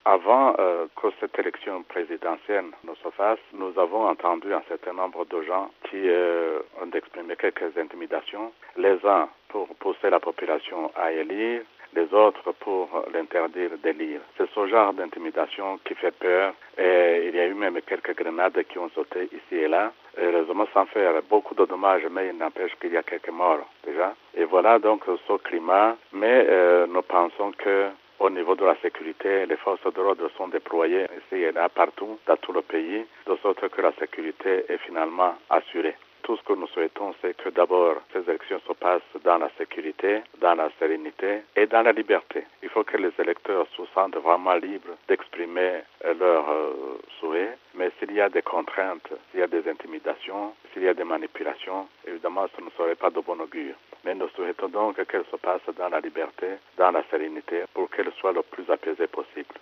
Avant que cette élection présidentielle ne se fasse, nous avons entendu un certain nombre de gens qui ont exprimé quelques intimidations, les uns pour pousser la population à élire, les autres pour l'interdire d'élire. C'est ce genre d'intimidation qui fait peur et il y a eu même quelques grenades qui ont sauté ici et là. Heureusement sans faire beaucoup de dommages, mais il n'empêche qu'il y a quelques morts déjà. Et voilà donc ce climat, mais nous pensons que au niveau de la sécurité, les forces de l'ordre sont déployées ici et là, partout, dans tout le pays, de sorte que la sécurité est finalement assurée. Tout ce que nous souhaitons, c'est que d'abord, ces élections se passent dans la sécurité, dans la sérénité et dans la liberté. Il faut que les électeurs se sentent vraiment libres d'exprimer leurs souhaits, mais s'il y a des contraintes, s'il y a des intimidations, s'il y a des manipulations, évidemment, ce ne serait pas de bon augure. Mais nous souhaitons donc qu'elle se passe dans la liberté, dans la sérénité, pour qu'elle soit le plus apaisée possible.